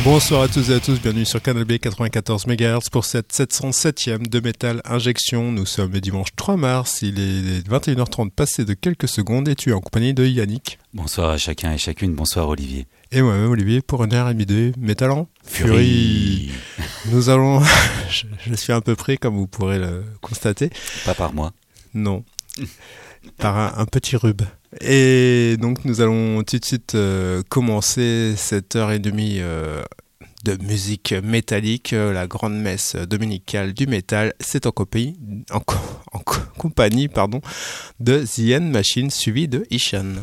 Bonsoir à toutes et à tous, bienvenue sur Canal B 94 MHz pour cette 707e de Métal Injection. Nous sommes le dimanche 3 mars, il est 21h30 passé de quelques secondes et tu es en compagnie de Yannick. Bonsoir à chacun et chacune, bonsoir Olivier. Et moi-même Olivier pour une heure et demie de Métal en Furie. Nous allons, je suis un peu près comme vous pourrez le constater. Pas par moi. Non, par un petit rube. Et donc nous allons tout de suite commencer cette heure et demie de musique métallique, la grande messe dominicale du métal. C'est en compagnie de The End Machine suivi de Ishan.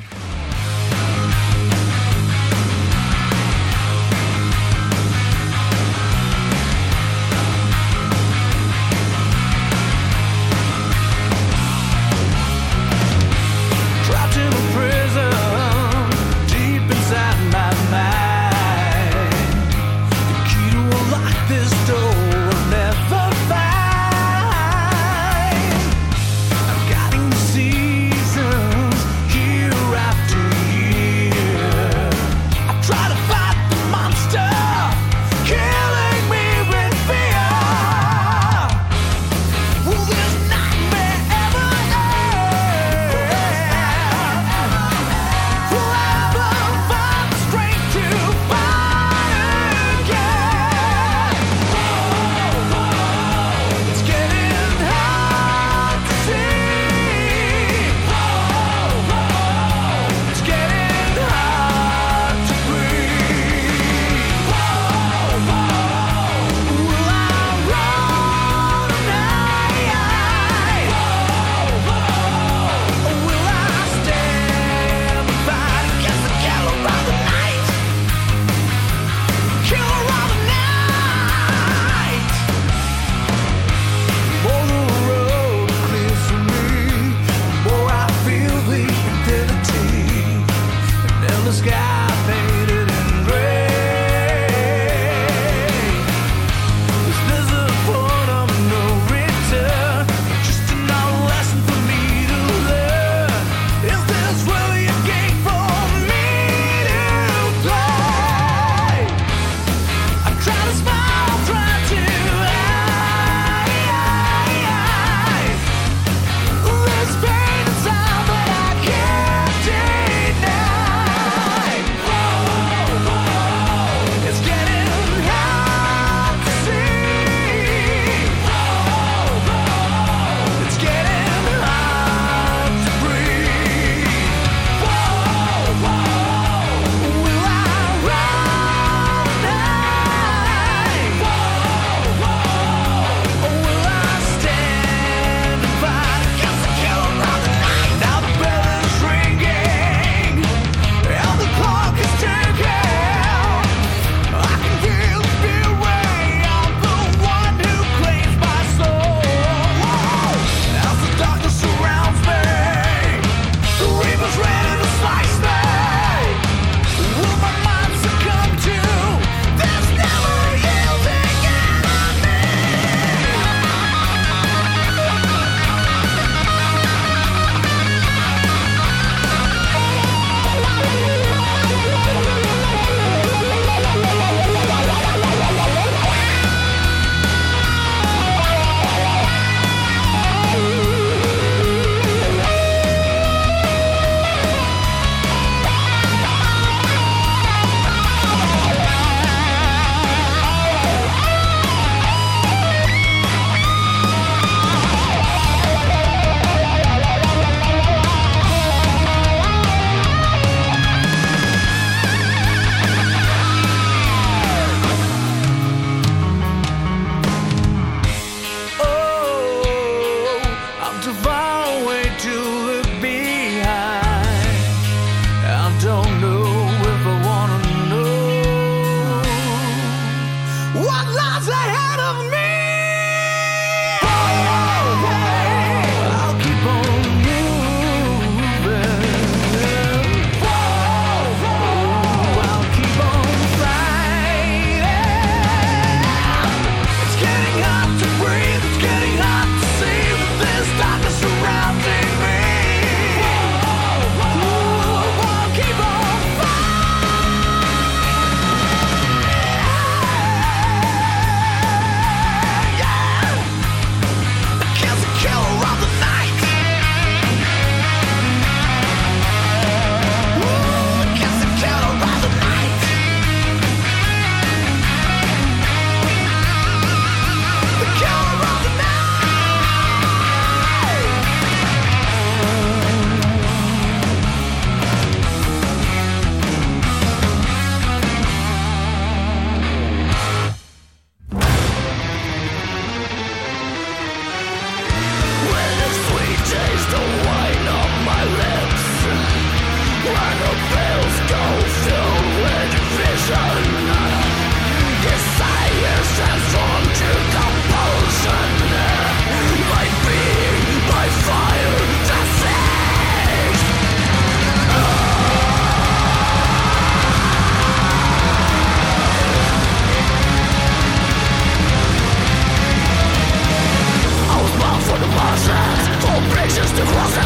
It's getting hard to see with this darkness surrounding me.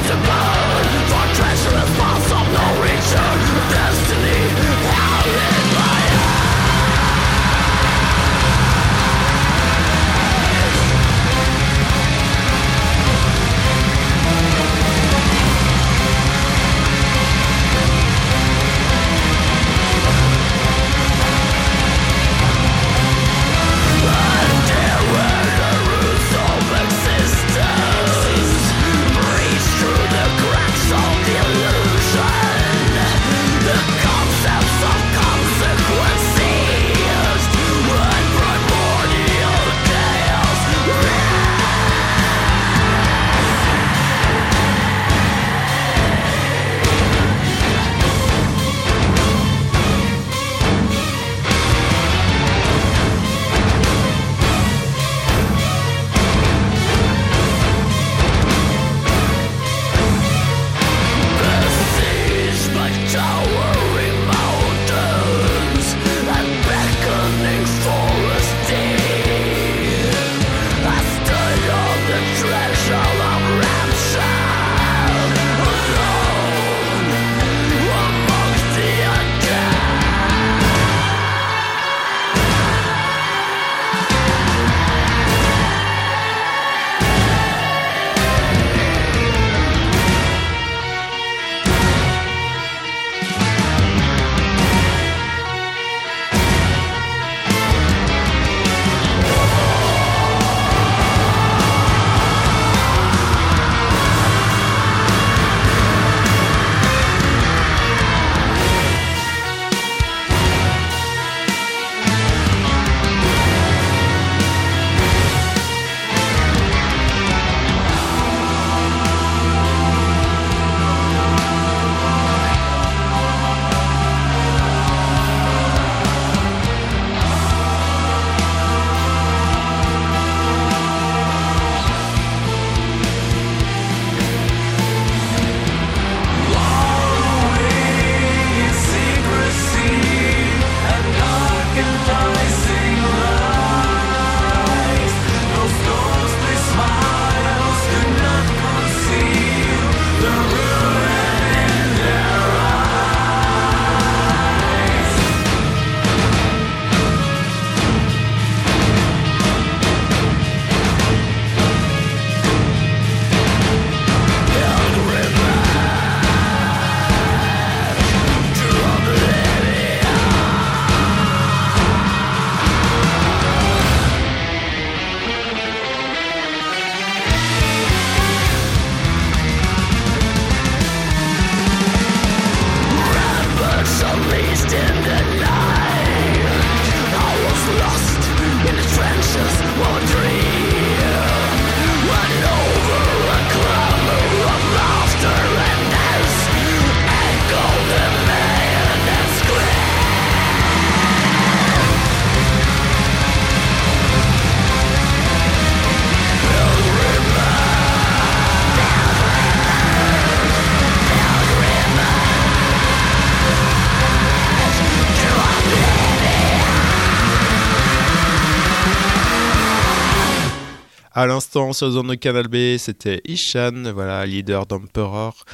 À l'instant, sur Zone de Canal B, c'était Ishan, voilà, leader d'Emperor,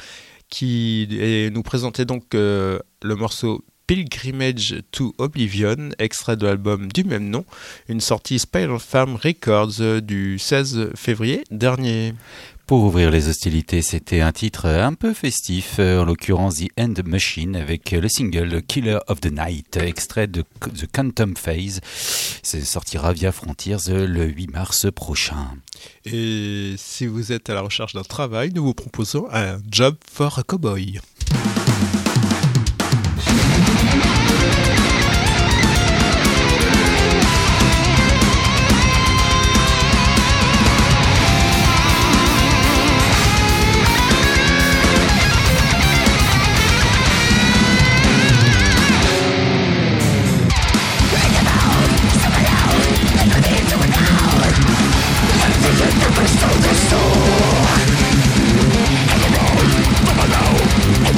qui nous présentait donc le morceau Pilgrimage to Oblivion, extrait de l'album du même nom, une sortie Spiral Farm Records du 16 février dernier. Pour ouvrir les hostilités, c'était un titre un peu festif, en l'occurrence The End Machine, avec le single Killer of the Night, extrait de The Quantum Phase. Ça sortira via Frontiers le 8 mars prochain. Et si vous êtes à la recherche d'un travail, nous vous proposons un Job for a Cowboy. Stole the soul.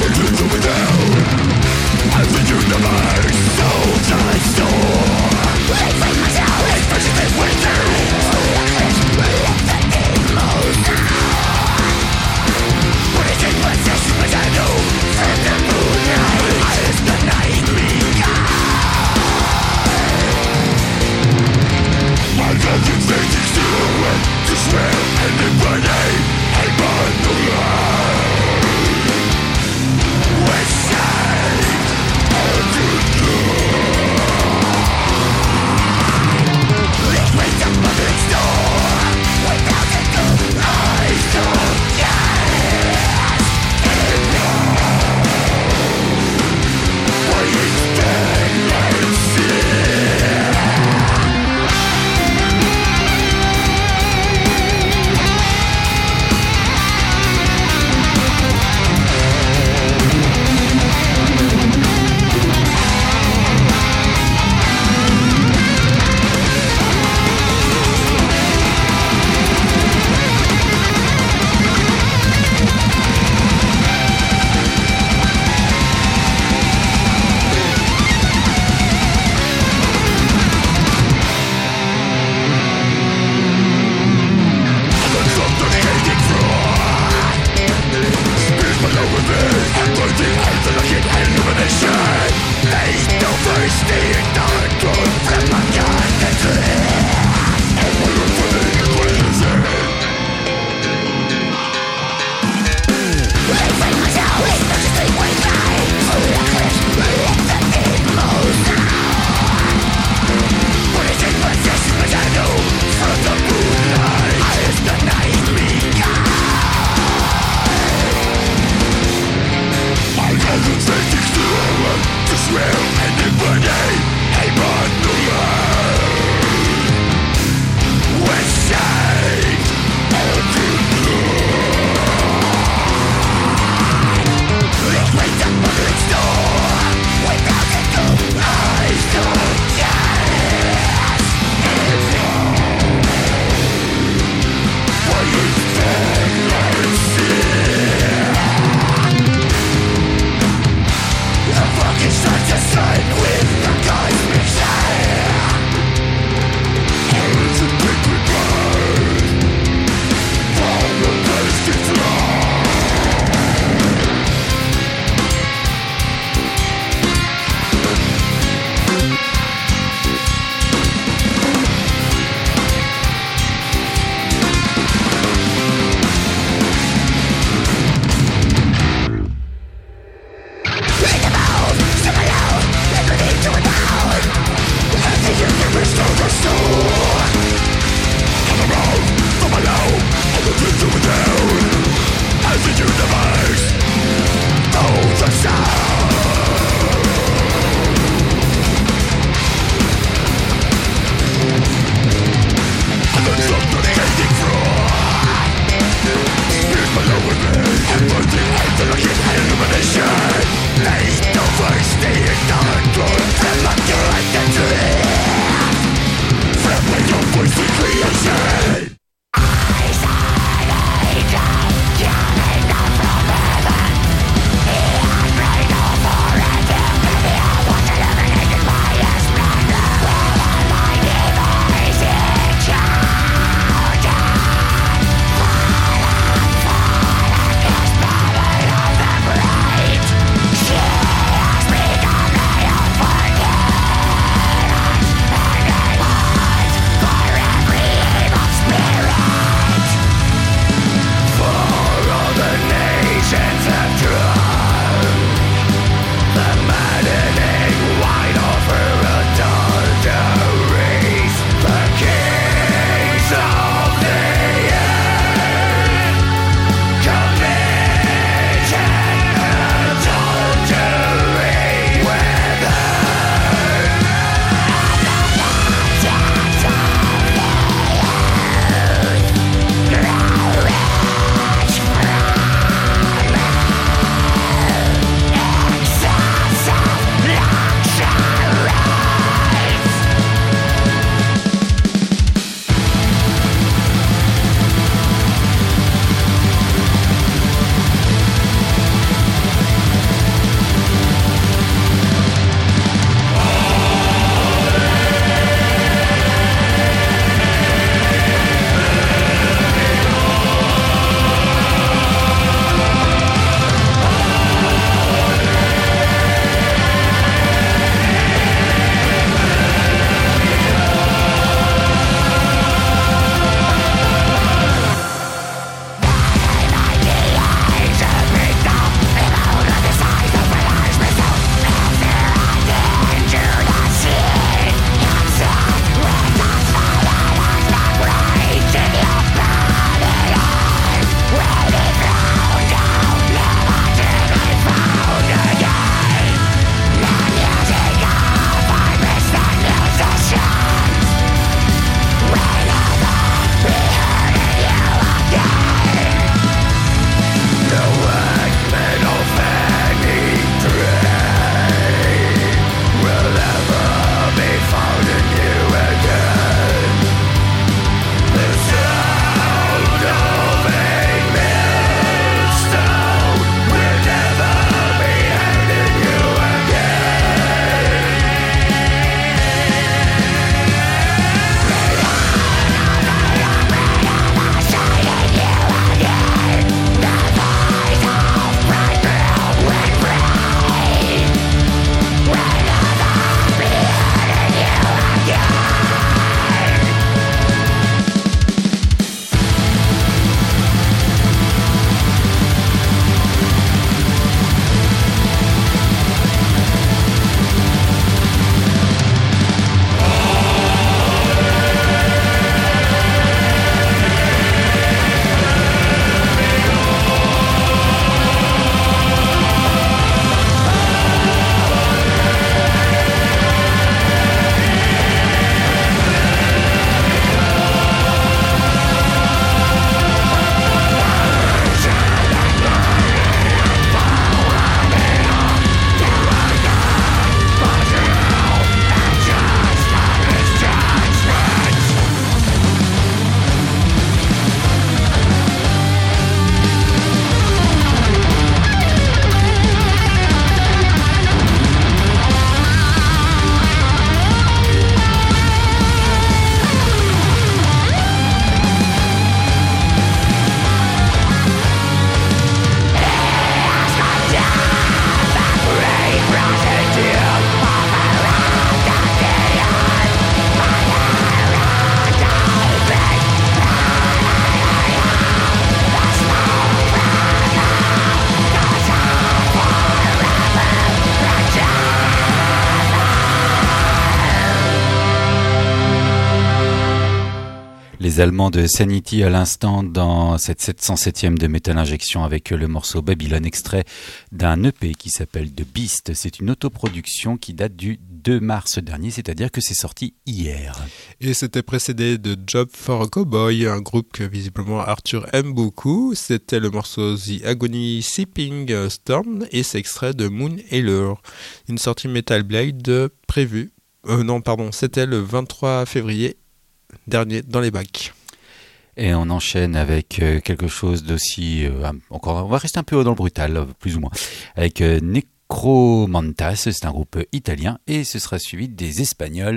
les Allemands de Sanity à l'instant dans cette 707e de Metal Injection avec le morceau Babylon, extrait d'un EP qui s'appelle The Beast. C'est une autoproduction qui date du 2 mars dernier, c'est-à-dire que c'est sorti hier. Et c'était précédé de Job for a Cowboy, un groupe que visiblement Arthur aime beaucoup. C'était le morceau The Agony Sipping Storm et c'est extrait de Moon Healer. Une sortie Metal Blade prévue. C'était le 23 février dernier dans les bacs. Et on enchaîne avec quelque chose d'aussi... encore, on va rester un peu dans le brutal, plus ou moins. Avec Necromantas, c'est un groupe italien, et ce sera suivi des Espagnols.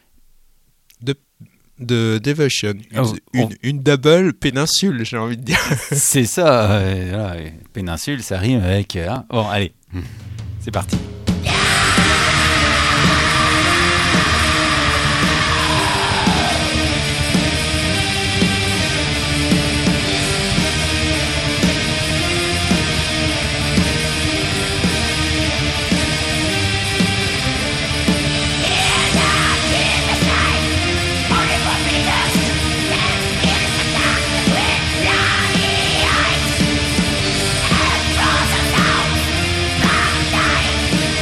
De Devotion. Une double péninsule, j'ai envie de dire. C'est ça, voilà, péninsule, ça rime avec... Bon, allez, c'est parti. Frozen down,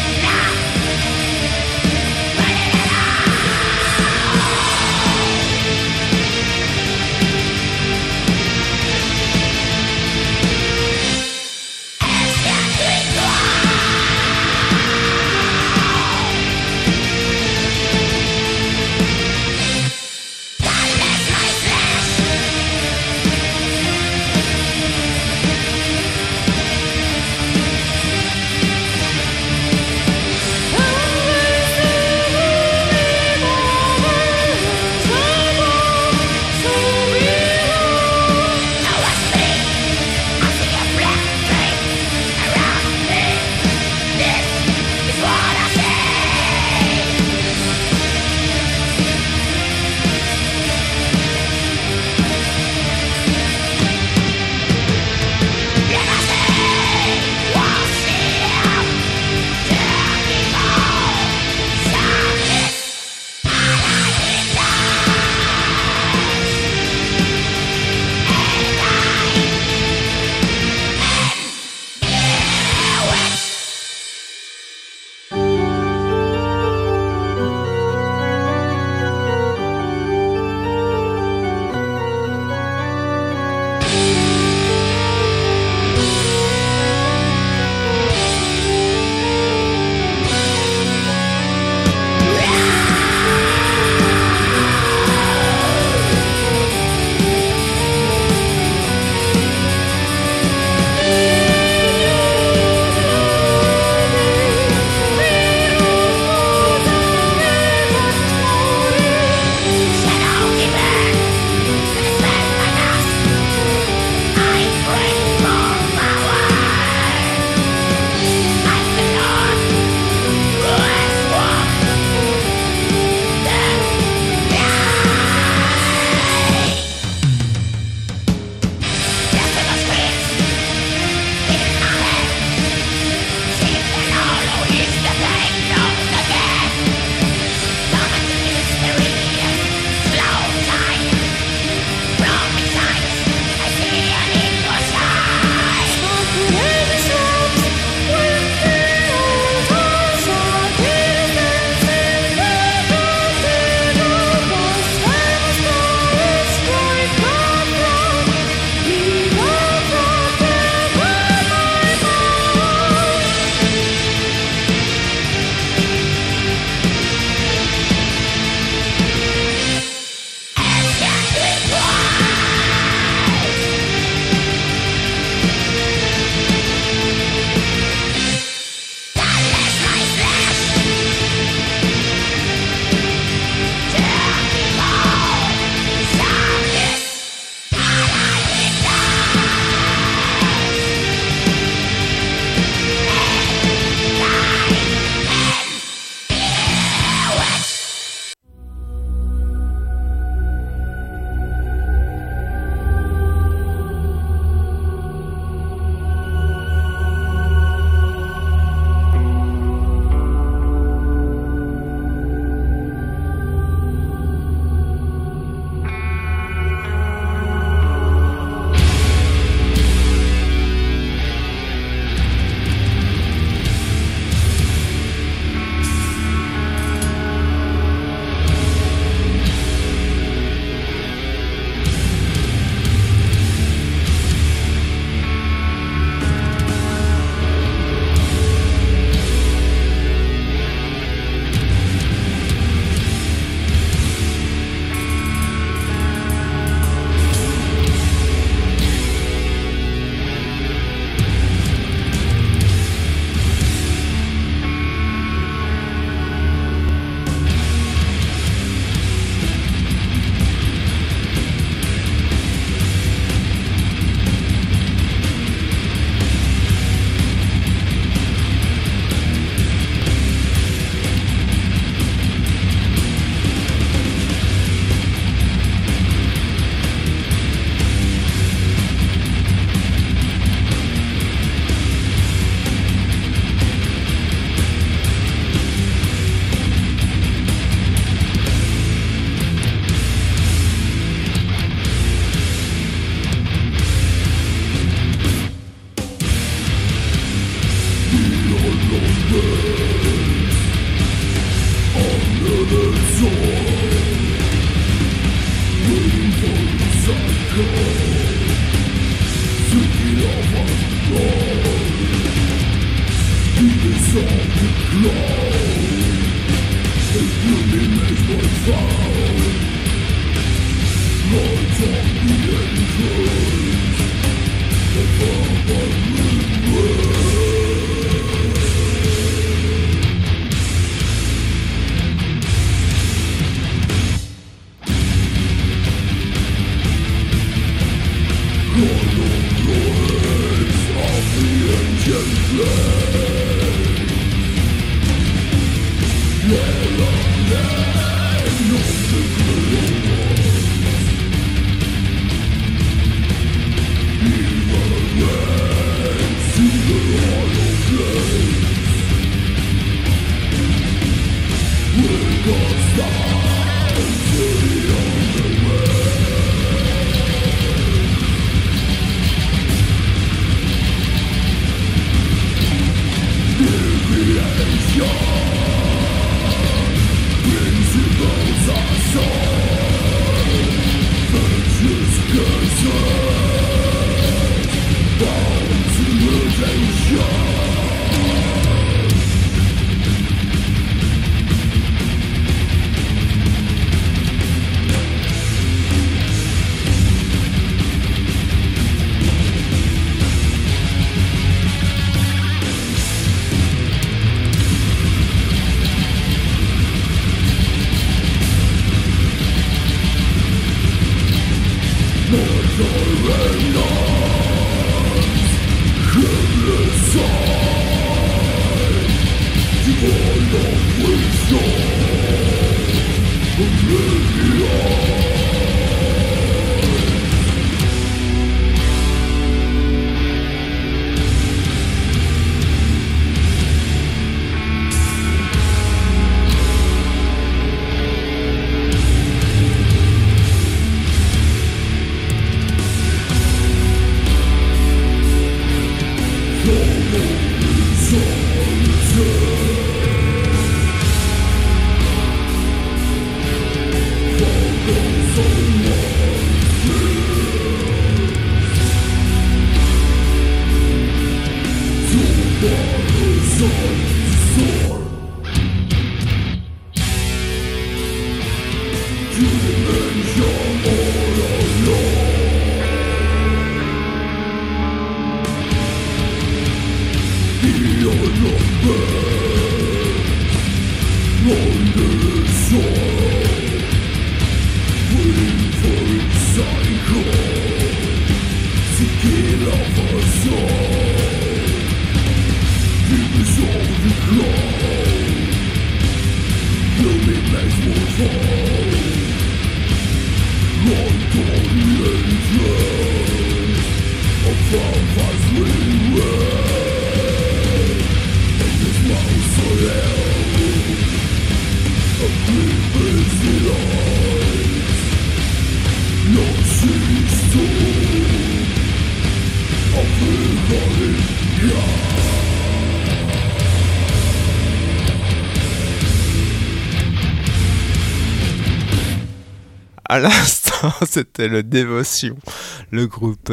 À l'instant, c'était le Dévotion, le groupe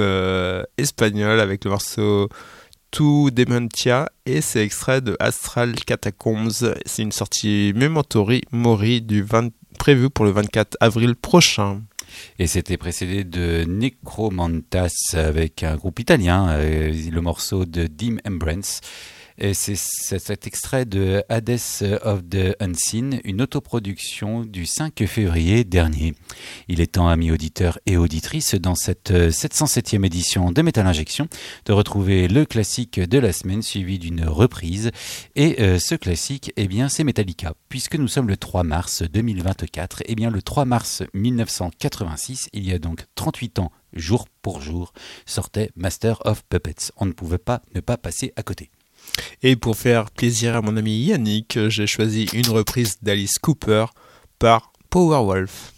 espagnol avec le morceau Tu Dementia, et c'est extrait de Astral Catacombs. C'est une sortie Memento Mori prévue pour le 24 avril prochain. Et c'était précédé de Necromantas avec un groupe italien, le morceau de Dim Embrace. Et c'est cet extrait de Hades of the Unseen, une autoproduction du 5 février dernier. Il est temps, amis auditeurs et auditrices, dans cette 707e édition de Metal Injection, de retrouver le classique de la semaine suivi d'une reprise. Et ce classique, eh bien, c'est Metallica. Puisque nous sommes le 3 mars 2024, eh bien, le 3 mars 1986, il y a donc 38 ans, jour pour jour, sortait Master of Puppets. On ne pouvait pas ne pas passer à côté. Et pour faire plaisir à mon ami Yannick, j'ai choisi une reprise d'Alice Cooper par Powerwolf.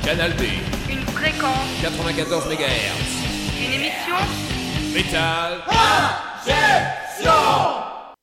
Canal B. Une fréquence. 94 MHz. Une émission. Métal. Injection.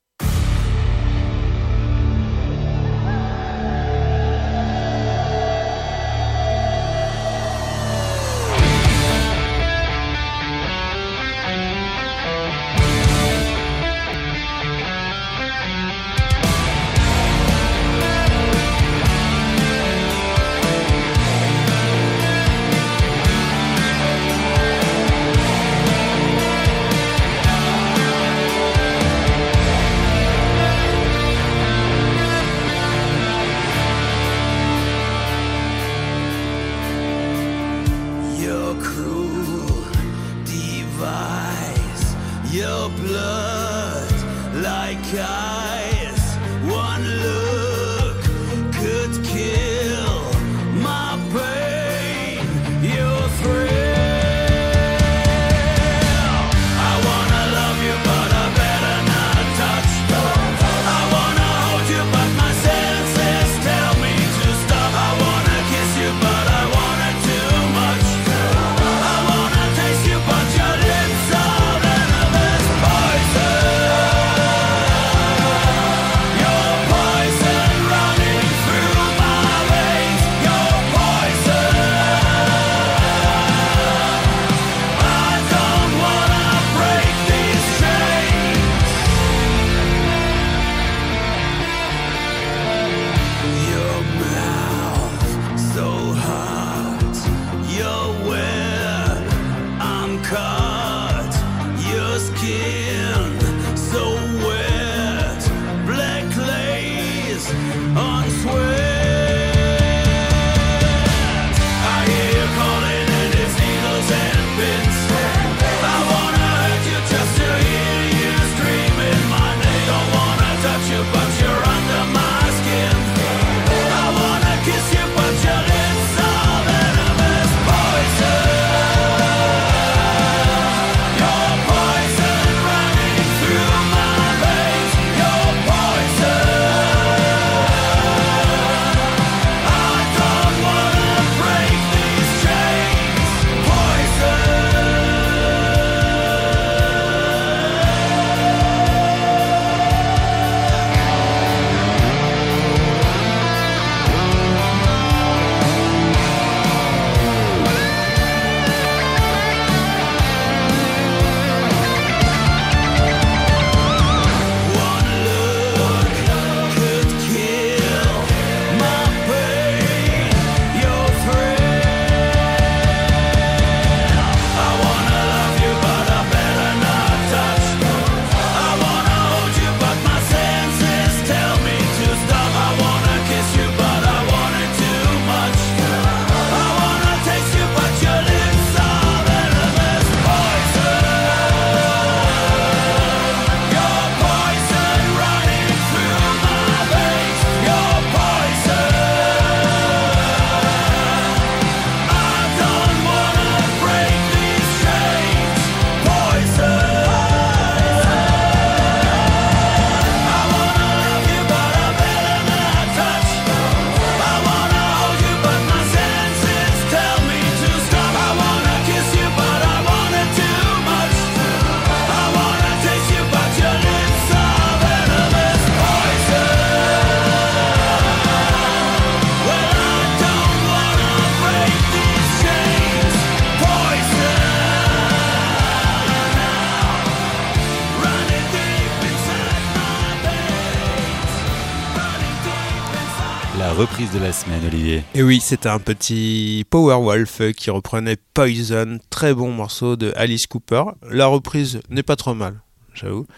Reprise de la semaine, Olivier. Et oui, c'était un petit Powerwolf qui reprenait Poison, très bon morceau de Alice Cooper. La reprise n'est pas trop mal, j'avoue.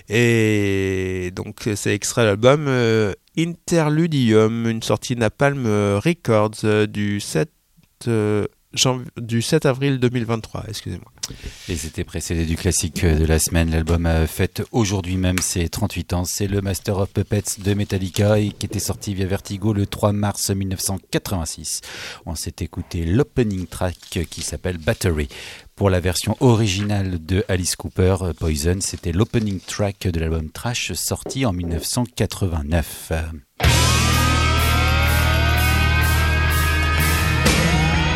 Et donc c'est extrait de l'album Interludium, une sortie Napalm Records du 7 avril 2023, excusez-moi. Et c'était précédé du classique de la semaine. L'album a fait aujourd'hui même ses 38 ans. C'est le Master of Puppets de Metallica et qui était sorti via Vertigo le 3 mars 1986. On s'est écouté l'opening track qui s'appelle Battery. Pour la version originale de Alice Cooper, Poison, c'était l'opening track de l'album Trash sorti en 1989.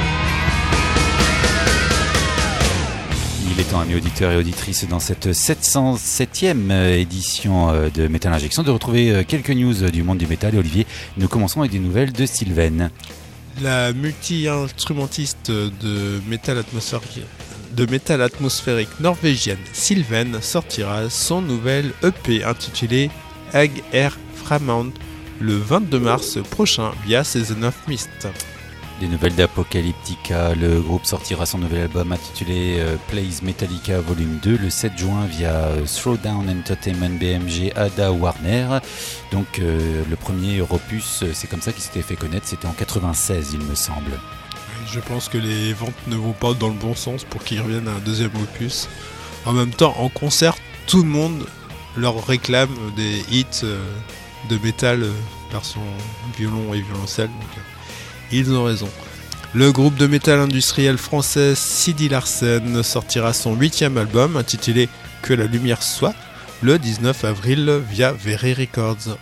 Il est temps, amis auditeurs et auditrices, dans cette 707e édition de Metal Injection, de retrouver quelques news du monde du métal. Et Olivier, nous commençons avec des nouvelles de Sylvain. La multi-instrumentiste de métal atmosphérique norvégienne Sylvain sortira son nouvel EP intitulé Hag er Framand le 22 mars prochain via Season of Mist. Des nouvelles d'Apocalyptica, le groupe sortira son nouvel album intitulé Plays Metallica Volume 2 le 7 juin via Throwdown Entertainment BMG Ada Warner. Donc le premier opus, c'est comme ça qu'il s'était fait connaître, c'était en 96 il me semble. Je pense que les ventes ne vont pas dans le bon sens pour qu'ils reviennent à un deuxième opus. En même temps, en concert, tout le monde leur réclame des hits de métal version violon et violoncelle. Donc, ils ont raison. Le groupe de métal industriel français Sidi Larsen sortira son 8e album intitulé Que la lumière soit le 19 avril via Very Records.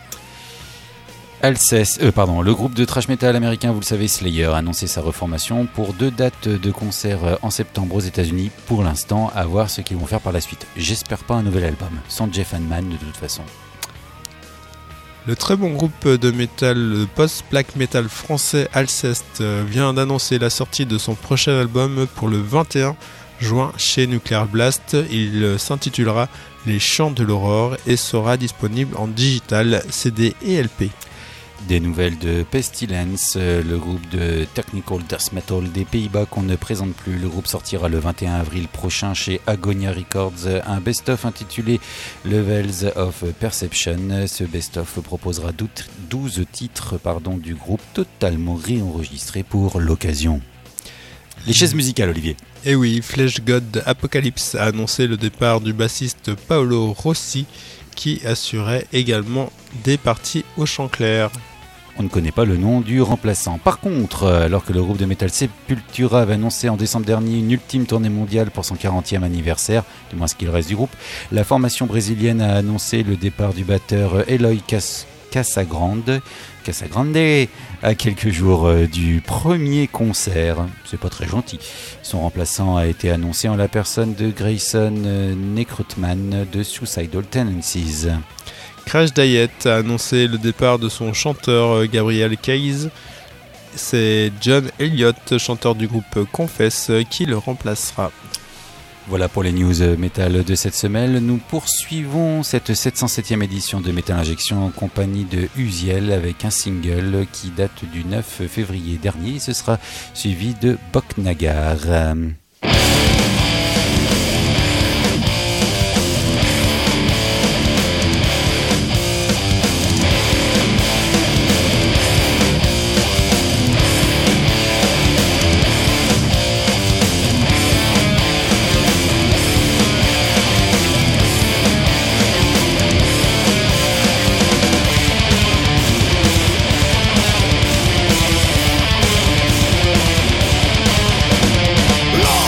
Le groupe de thrash metal américain, vous le savez, Slayer, a annoncé sa reformation pour 2 dates de concert en septembre aux États-Unis. Pour l'instant, à voir ce qu'ils vont faire par la suite. J'espère pas un nouvel album, sans Jeff Hanneman de toute façon. Le très bon groupe de métal post-black metal français Alceste vient d'annoncer la sortie de son prochain album pour le 21 juin chez Nuclear Blast. Il s'intitulera Les Chants de l'Aurore et sera disponible en digital, CD et LP. Des nouvelles de Pestilence, le groupe de technical death metal des Pays-Bas qu'on ne présente plus. Le groupe sortira le 21 avril prochain chez Agonia Records un best-of intitulé Levels of Perception. Ce best-of proposera 12 titres du groupe totalement réenregistrés pour l'occasion. Les chaises musicales, Olivier. Et oui, Flesh God Apocalypse a annoncé le départ du bassiste Paolo Rossi qui assurait également des parties au chant clair. On ne connaît pas le nom du remplaçant. Par contre, alors que le groupe de métal Sepultura avait annoncé en décembre dernier une ultime tournée mondiale pour son 40e anniversaire, du moins ce qu'il reste du groupe, la formation brésilienne a annoncé le départ du batteur Eloy Casagrande à quelques jours du premier concert. C'est pas très gentil. Son remplaçant a été annoncé en la personne de Grayson Necrotman de Suicidal Tendencies. Crash Diet a annoncé le départ de son chanteur Gabriel Case. C'est John Elliott, chanteur du groupe Confess, qui le remplacera. Voilà pour les news métal de cette semaine. Nous poursuivons cette 707e édition de Metal Injection en compagnie de Uziel avec un single qui date du 9 février dernier. Ce sera suivi de Boknagar. Lord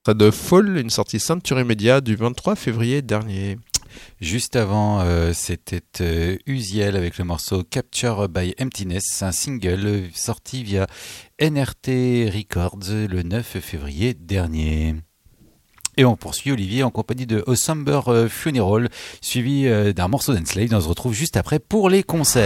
De Fall, une sortie Century Media du 23 février dernier. Juste avant, c'était Uziel avec le morceau Capture by Emptiness, un single sorti via NRT Records le 9 février dernier. Et on poursuit Olivier en compagnie de A Somber Funeral, suivi d'un morceau d'Enslaved. On se retrouve juste après pour les concerts.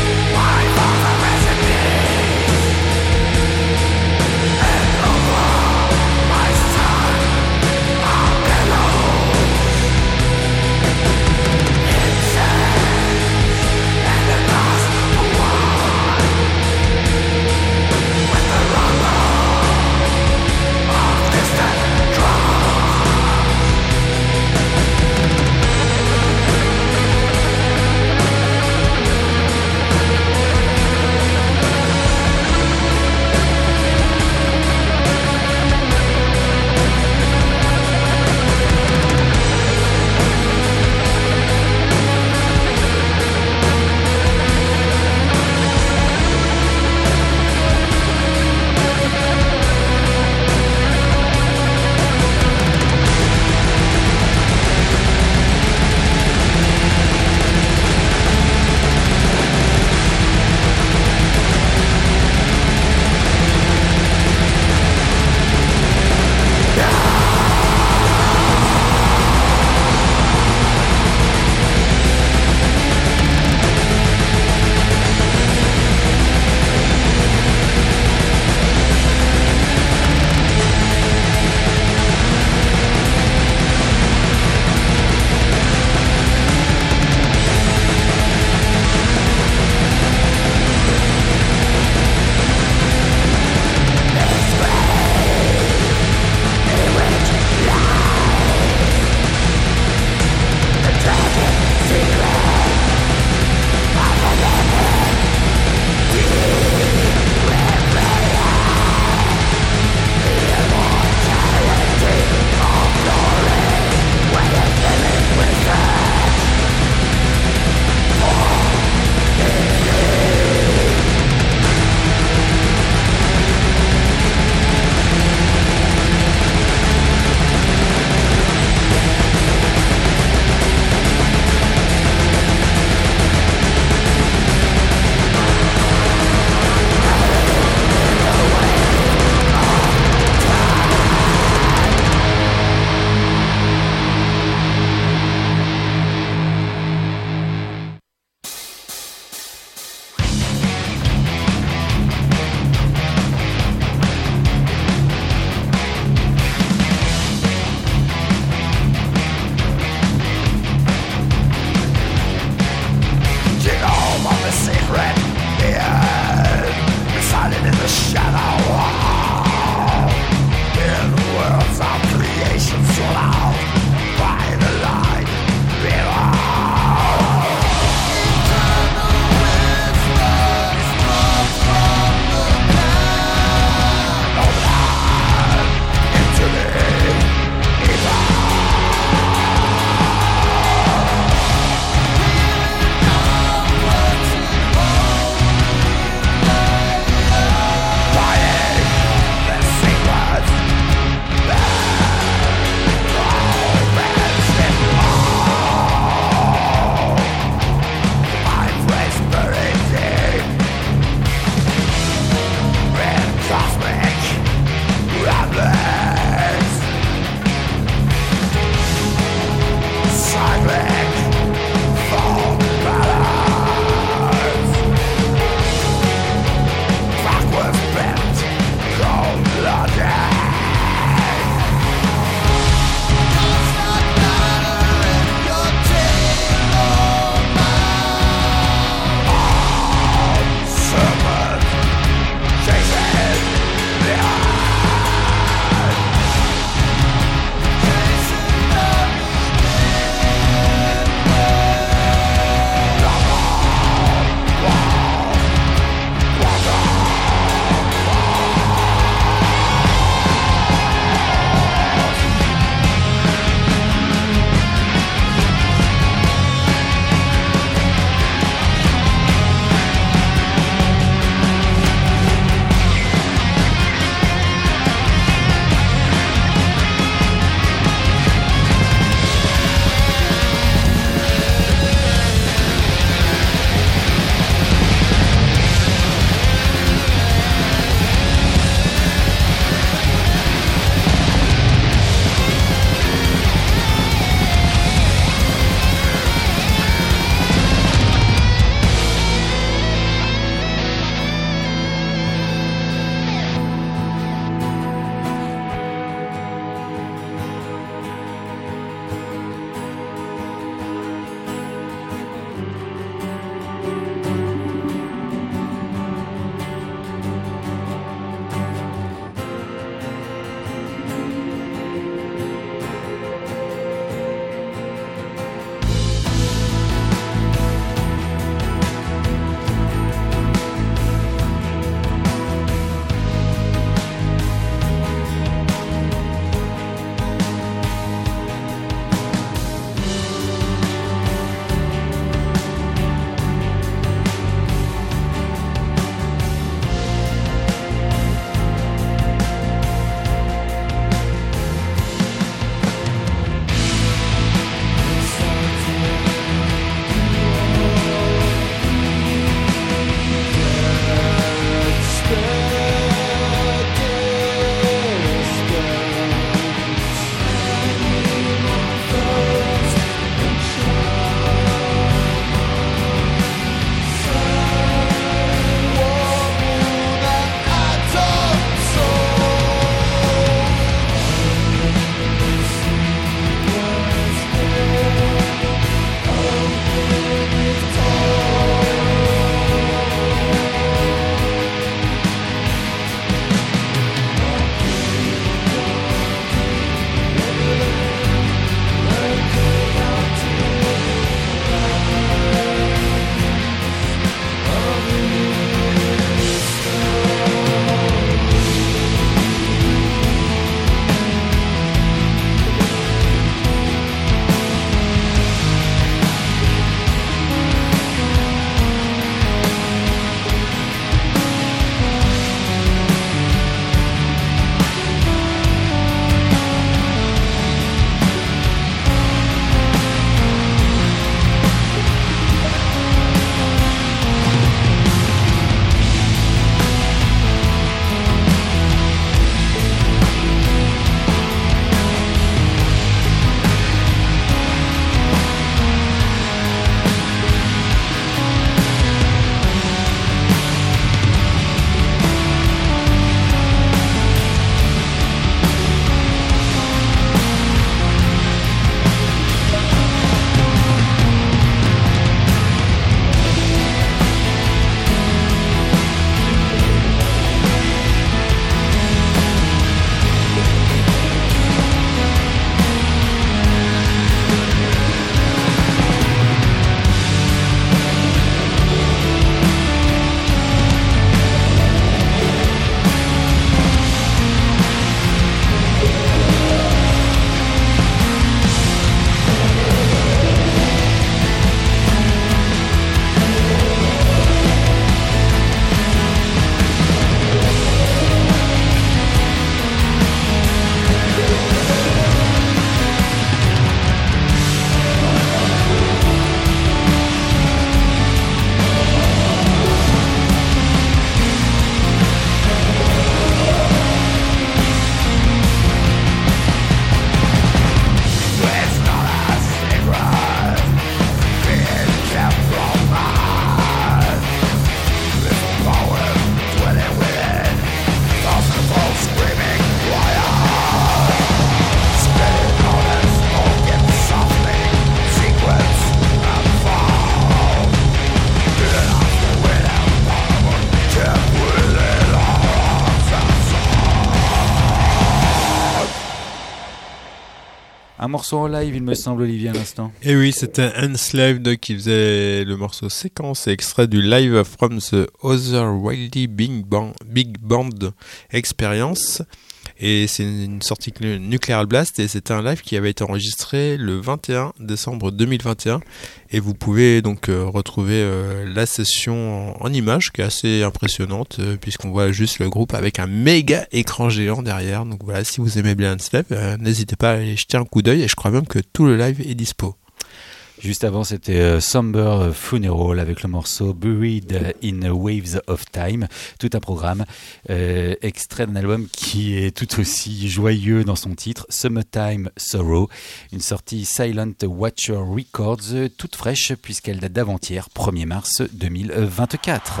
Un morceau en live, il me semble, Olivier, à l'instant. Et oui, c'était Enslaved qui faisait le morceau séquence et extrait du Live from the Otherworldly Big Band Experience. Et c'est une sortie Nuclear Blast et c'était un live qui avait été enregistré le 21 décembre 2021 et vous pouvez donc retrouver la session en images qui est assez impressionnante puisqu'on voit juste le groupe avec un méga écran géant derrière. Donc voilà, si vous aimez bien Enslaved, n'hésitez pas à aller jeter un coup d'œil et je crois même que tout le live est dispo. Juste avant, c'était Somber Funeral avec le morceau Buried in Waves of Time, tout un programme, extrait d'un album qui est tout aussi joyeux dans son titre, Summertime Sorrow, une sortie Silent Watcher Records, toute fraîche puisqu'elle date d'avant-hier, 1er mars 2024.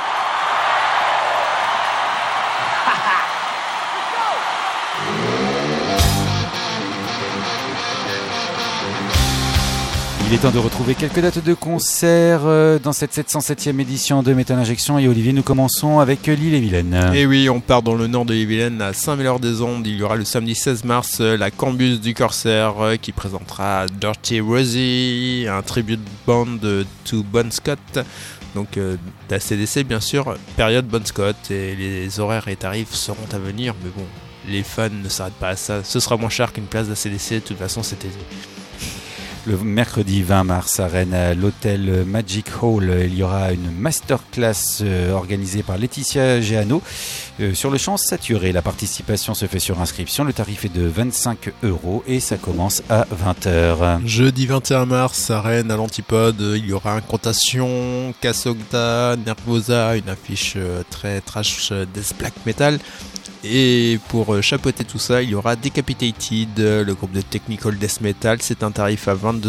Il est temps de retrouver quelques dates de concert dans cette 707e édition de Metal Injection. Et Olivier, nous commençons avec l'Ille-et-Vilaine. Et oui, on part dans le nord de l'Ille-et-Vilaine, à Saint-Mélaire-des-Ondes. Il y aura le samedi 16 mars la Cambus du Corsaire qui présentera Dirty Rosie, un tribute band to Bon Scott. Donc d'ACDC bien sûr, période Bon Scott. Et les horaires et tarifs seront à venir. Mais bon, les fans ne s'arrêtent pas à ça. Ce sera moins cher qu'une place d'ACDC de toute façon cet été. Le mercredi 20 mars à Rennes, à l'hôtel Magic Hall, il y aura une masterclass organisée par Laetitia Géano sur le chant saturé. La participation se fait sur inscription. Le tarif est de 25 € et ça commence à 20h. Jeudi 21 mars à Rennes, à l'Antipode, il y aura Incantation, Casogda, Nervosa, une affiche très trash death black metal. Et pour chapeauter tout ça, il y aura Decapitated, le groupe de technical death metal. C'est un tarif à 22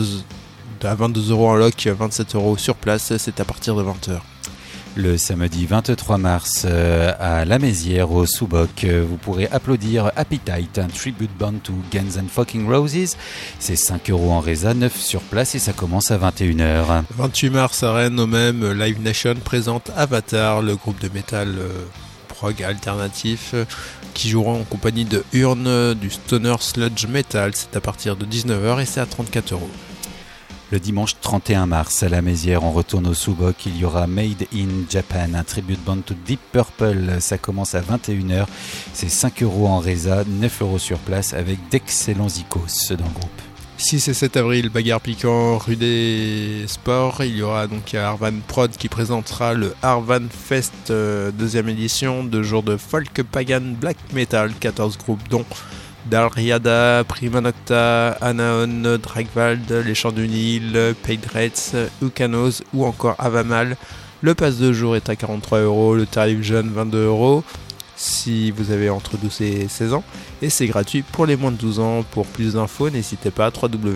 € en loc, 27 € sur place. C'est à partir de 20h. Le samedi 23 mars à La Mézière, au Sous-Boc, vous pourrez applaudir Appetite, un tribute band to Guns N' Fucking Roses. C'est 5 € en résa, 9 sur place et ça commence à 21h. 28 mars à Rennes, au même, Live Nation présente Avatar, le groupe de métal prog alternatif qui jouera en compagnie de Urne, du stoner sludge metal. C'est à partir de 19h et c'est à 34 €. Le dimanche 31 mars à La Mézière, on retourne au Sous-Boc. Il y aura Made in Japan, un tribute band to Deep Purple. Ça commence à 21h. C'est 5 € en résa, 9 € sur place avec d'excellents icos dans le groupe. 6 et 7 avril, bagarre piquant, rue des Sports. Il y aura donc Arvan Prod qui présentera le Arvan Fest 2e édition, 2 jours de folk pagan black metal, 14 groupes dont Dalriada, Prima Nocta, Anaon, Dragvald, Les Chants du Nil, Paydrets, Ukanos ou encore Avamal. Le pass de jour est à 43 €, le tarif jeune 22 € si vous avez entre 12 et 16 ans et c'est gratuit pour les moins de 12 ans. Pour plus d'infos, n'hésitez pas à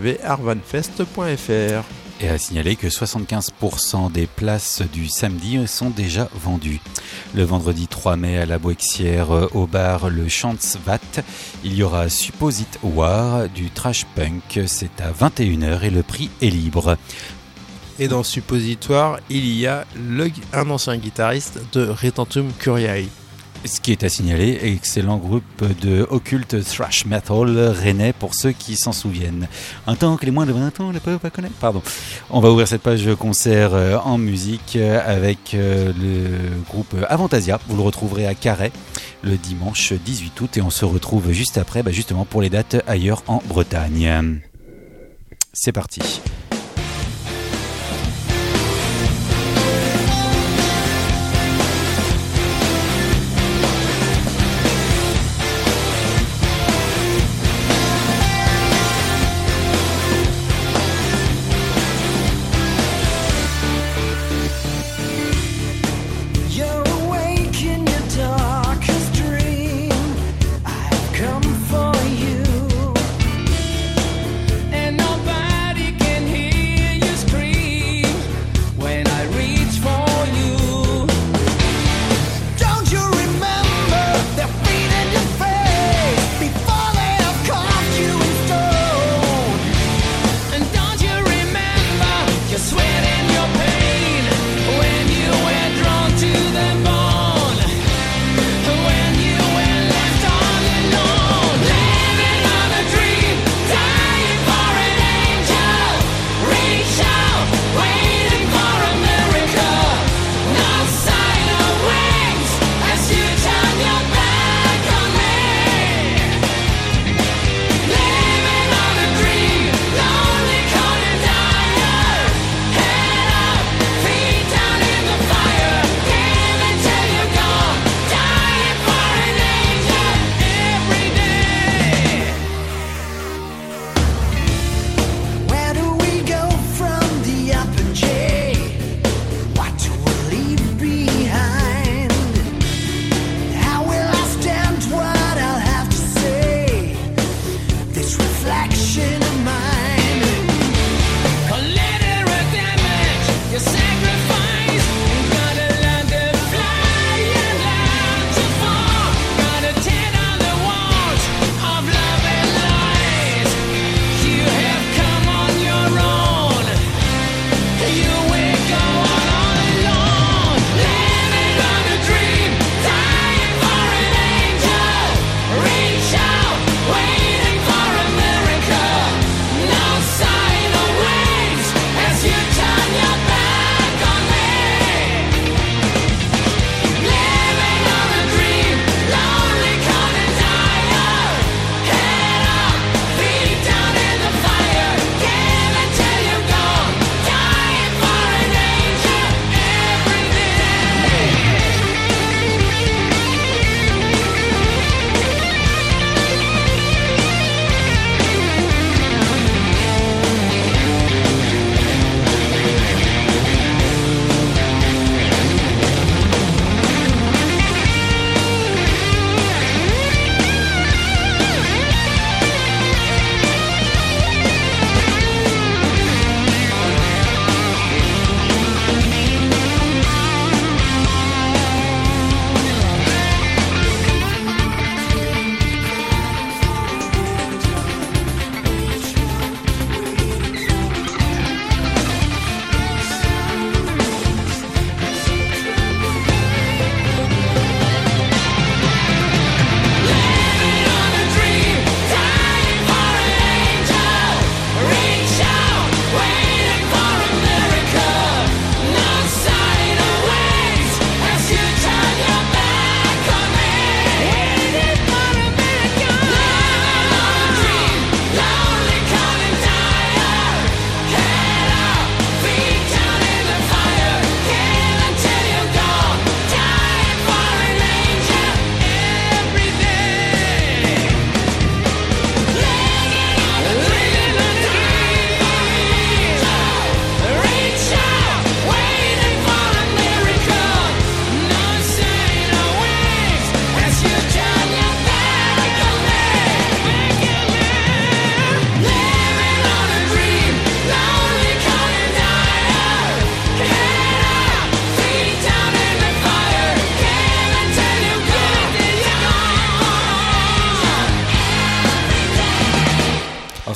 www.arvanfest.fr. Et à signaler que 75% des places du samedi sont déjà vendues. Le vendredi 3 mai à la Bouexière, au bar Le Chantsvat, il y aura Supposite War du trash punk. C'est à 21h et le prix est libre. Et dans Suppositoire, il y a un ancien guitariste de Retentum Curiae. Ce qui est à signaler, excellent groupe de occulte thrash metal rennais pour ceux qui s'en souviennent. Un temps que les moins de 20 ans ne peuvent pas connaître. Pardon. On va ouvrir cette page de concert en musique avec le groupe Avantasia. Vous le retrouverez à Carhaix le dimanche 18 août et on se retrouve juste après, justement pour les dates ailleurs en Bretagne. C'est parti. Come for you, and nobody can hear.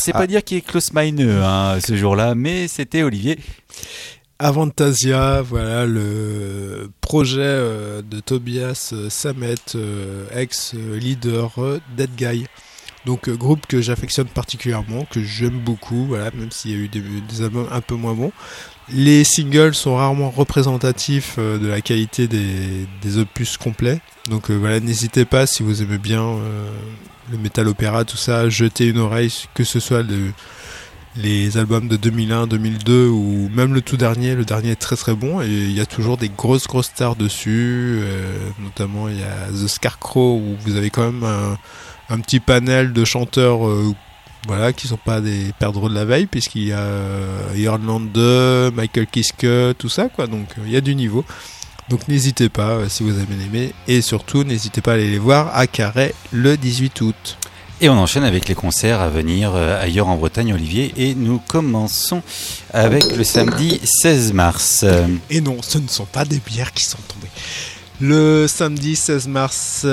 c'est pas dire qu'il est Klaus Meine ce jour-là, mais c'était Olivier. Avantasia, voilà le projet de Tobias Sammet, ex-leader Dead Guy. Donc groupe que j'affectionne particulièrement, que j'aime beaucoup, voilà, même s'il y a eu des albums un peu moins bons. Les singles sont rarement représentatifs de la qualité des opus complets. Donc voilà, n'hésitez pas, si vous aimez bien le metal opéra, tout ça, jetez une oreille, que ce soit les albums de 2001, 2002 ou même le tout dernier. Le dernier est très très bon et il y a toujours des grosses stars dessus. Notamment il y a The Scarecrow où vous avez quand même un petit panel de chanteurs voilà, qui sont pas des perdreaux de la veille, puisqu'il y a Jörn Lande, Michael Kiske, tout ça quoi. Donc il y a du niveau. Donc n'hésitez pas si vous avez aimé, et surtout n'hésitez pas à aller les voir à Carhaix le 18 août. Et on enchaîne avec les concerts à venir ailleurs en Bretagne, Olivier, et nous commençons avec le samedi 16 mars. Et non, ce ne sont pas des bières qui sont tombées. Le samedi 16 mars,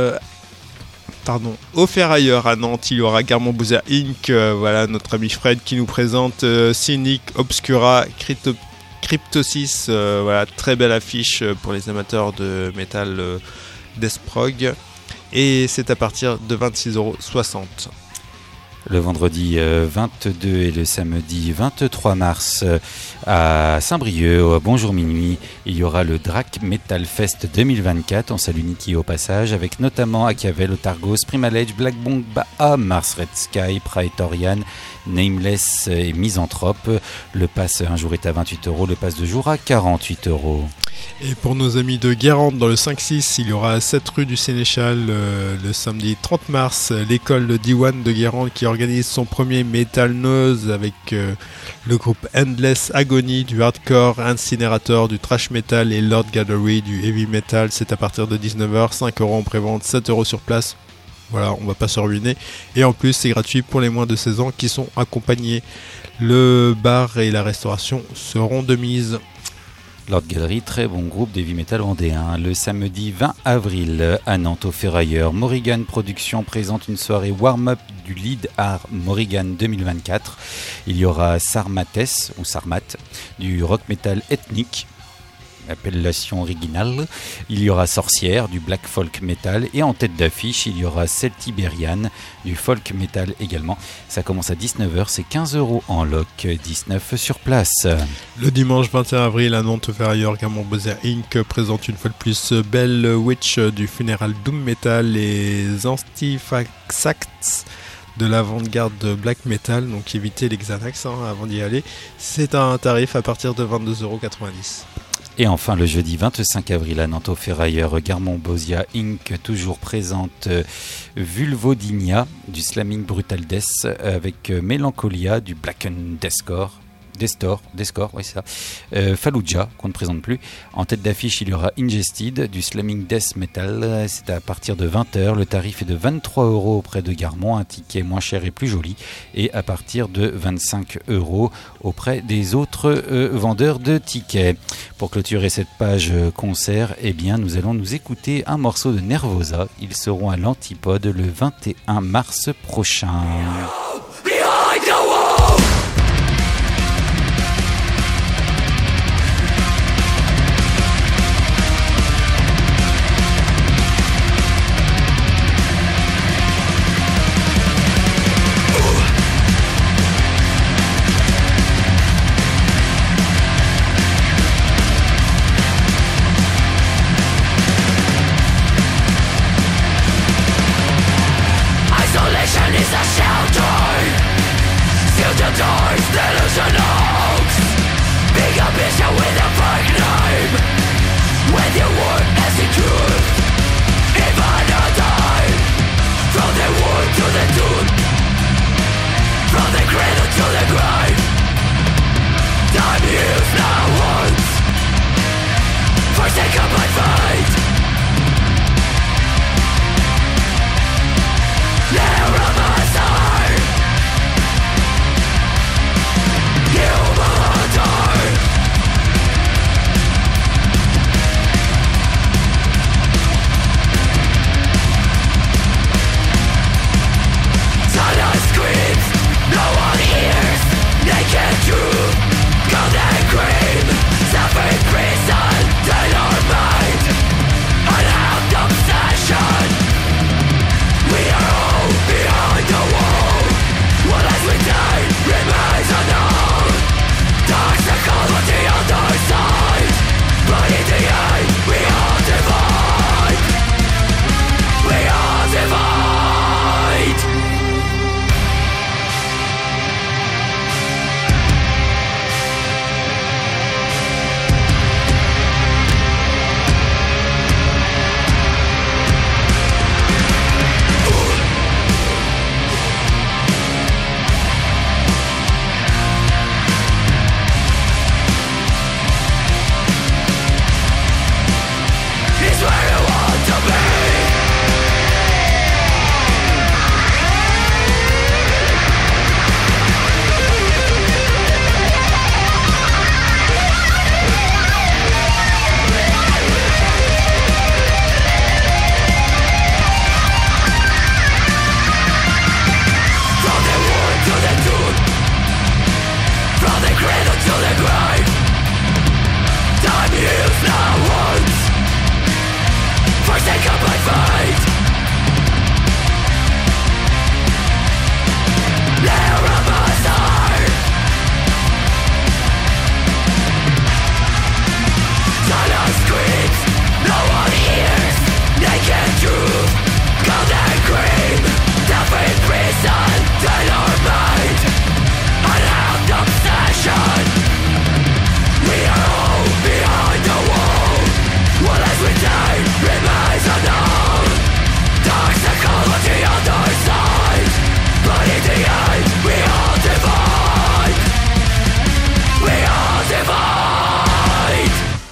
au Ferrailleur à Nantes, il y aura Garmon Boozer Inc. Voilà notre ami Fred qui nous présente Cynic, Obscura, Cryptosis. Voilà, très belle affiche pour les amateurs de métal death prog. Et c'est à partir de 26,60€. Le vendredi 22 et le samedi 23 mars à Saint-Brieuc, à Bonjour Minuit, il y aura le Drac Metal Fest 2024. On salue Niki au passage, avec notamment Achiavel, Otargos, Primalage, Black Bong, Baha, Mars Red Sky, Praetorian, Nameless et Misanthrope. Le pass un jour est à 28€, le pass de jour à 48€. Et pour nos amis de Guérande, dans le 5-6, il y aura à 7 rue du Sénéchal le samedi 30 mars, l'école de Diwan de Guérande qui organise son premier Metal Nose avec le groupe Endless Agony, du hardcore, Incinerator, du thrash metal et Lord Gallery, du heavy metal. C'est à partir de 19h, 5€ en prévente, 7€ sur place. Voilà, on va pas se ruiner. Et en plus, c'est gratuit pour les moins de 16 ans qui sont accompagnés. Le bar et la restauration seront de mise. Lord Gallery, très bon groupe d'heavy metal vendéen. Le samedi 20 avril à Nantes au Ferrailleur, Morrigan Productions présente une soirée warm-up du Lead Art Morrigan 2024. Il y aura Sarmates ou Sarmat, du rock metal ethnique, appellation originale. Il y aura Sorcière, du black folk metal, et en tête d'affiche il y aura Celtiberian, du folk metal également. Ça commence à 19h, c'est 15€ en loc, 19 sur place. Le dimanche 21 avril à Nantes Ferrailleur, Gamon Boozer Inc. présente une fois de plus Bell Witch du funeral doom metal et Antifaxacts de l'avant-garde black metal, donc évitez les Xanax avant d'y aller. C'est un tarif à partir de 22,90€. Et enfin, le jeudi 25 avril à Nantes au Ferrailleur, Garmon Boozer Inc. toujours présente Vulvodynia, du slamming brutal death, avec Mélancolia, du blackened deathcore. Deathcore, oui c'est ça. Fallujah, qu'on ne présente plus. En tête d'affiche, il y aura Ingested, du slamming death metal. C'est à partir de 20h. Le tarif est de 23€ auprès de Garmon, un ticket moins cher et plus joli. Et à partir de 25€ auprès des autres vendeurs de tickets. Pour clôturer cette page concert, eh bien, nous allons nous écouter un morceau de Nervosa. Ils seront à l'Antipode le 21 mars prochain. You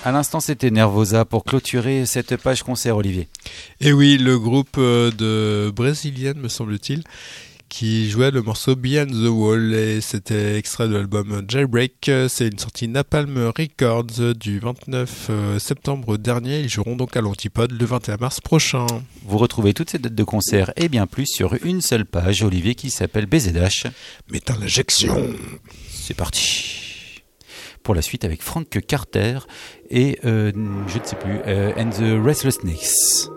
À l'instant, c'était Nervosa pour clôturer cette page concert, Olivier. Et oui, le groupe de brésilienne, me semble-t-il, qui jouait le morceau Beyond the Wall, et c'était extrait de l'album Jailbreak. C'est une sortie Napalm Records du 29 septembre dernier. Ils joueront donc à l'Antipode le 21 mars prochain. Vous retrouvez toutes ces dates de concert et bien plus sur une seule page, Olivier, qui s'appelle BZH. Mettons l'injection. C'est parti pour la suite avec Frank Carter et je ne sais plus, and the Restless Snakes.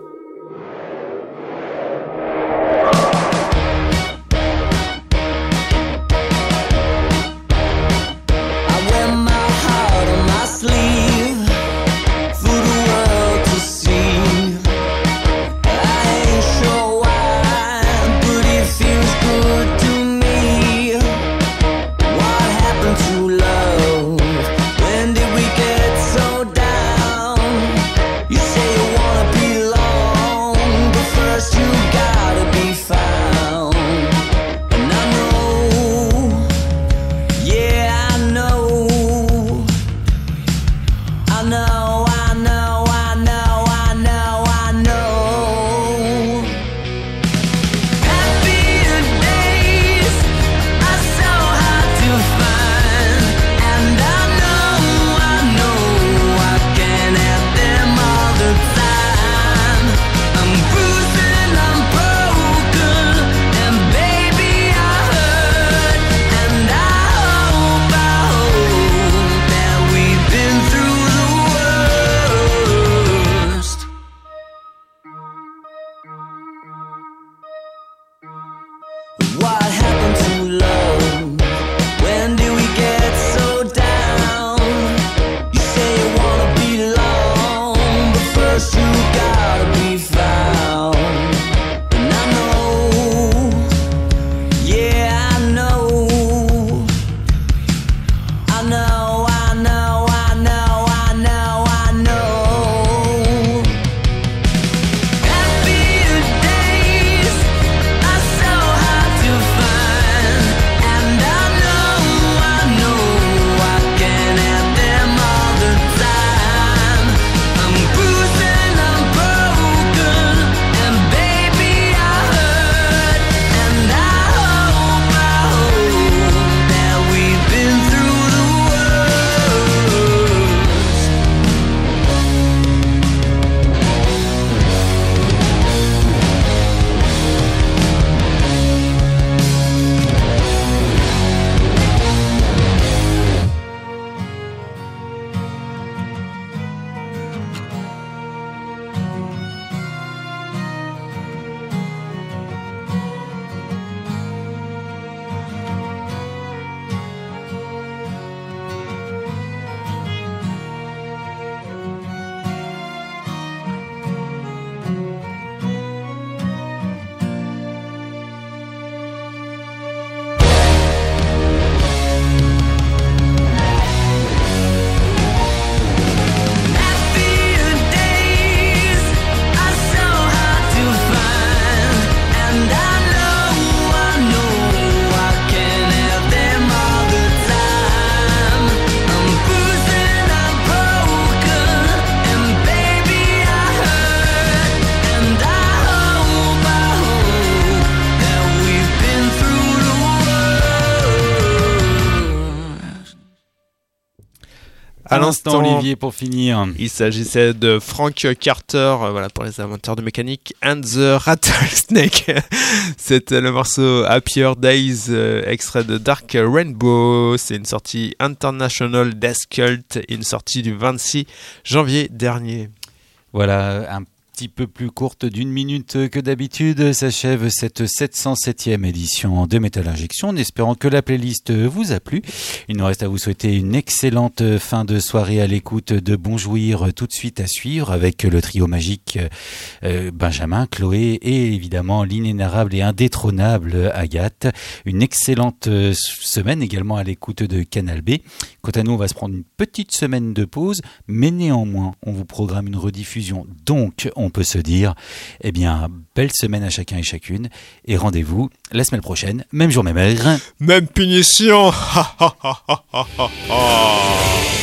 À l'instant, Olivier, pour finir. Il s'agissait de Frank Carter, voilà, pour les amateurs de mécanique, and the Rattlesnake. C'était le morceau Happier Days, extrait de Dark Rainbow. C'est une sortie International Death Cult, une sortie du 26 janvier dernier. Voilà, un petit peu plus courte d'une minute que d'habitude, s'achève cette 707e édition de Metal Injection, en espérant que la playlist vous a plu. Il nous reste à vous souhaiter une excellente fin de soirée à l'écoute de Bonjouir, tout de suite à suivre avec le trio magique Benjamin, Chloé et évidemment l'inénarrable et indétrônable Agathe. Une excellente semaine également à l'écoute de Canal B. Quant à nous, on va se prendre une petite semaine de pause, mais néanmoins, on vous programme une rediffusion. Donc, on peut se dire, eh bien, belle semaine à chacun et chacune, et rendez-vous la semaine prochaine, même jour, même heure. Même punition.